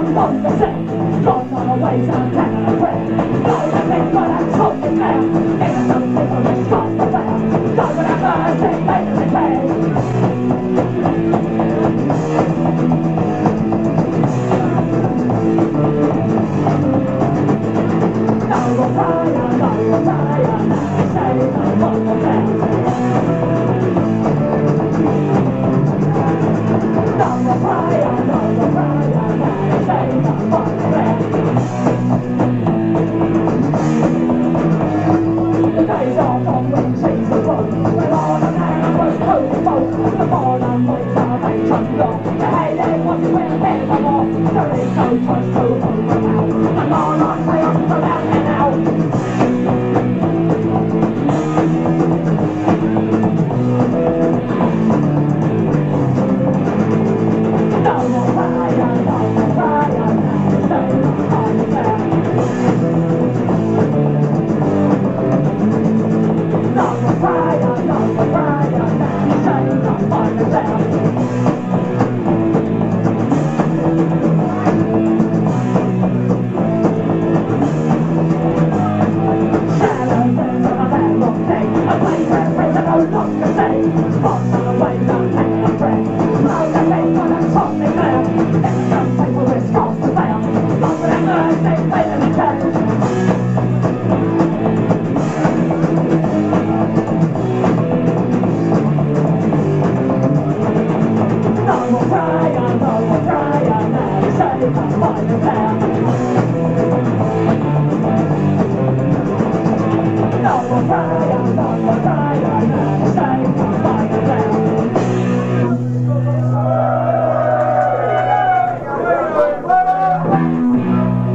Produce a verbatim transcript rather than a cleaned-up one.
on the set, gone on the ways and heaven and prayer. Die the thing when I'm talking there. Ain't no people in Scott the fair. Die when I'm mercy, made a repair. No more fire, no more fire, now say no more for them. No more fire, no more fire, now say no more for them. The days are gone when seas are full, when all the man was holy folk. The fallen boys are ancient law. The hay what you will pay for more. There is no choice to hold now. And all I say on the mountain now. No more fire, no more fire, now say no more for them. No more fire, no more fire, now say no more for them. Shadows in a bad long day, a place where friends are no longer safe. Spots on the way down, hanging a friend. Now the face on a top they glare. Every young people with scars to bear. Long with their nerves, they fail in the church. No more fire, no more fire, now say no more for them. No more fire, no more fire,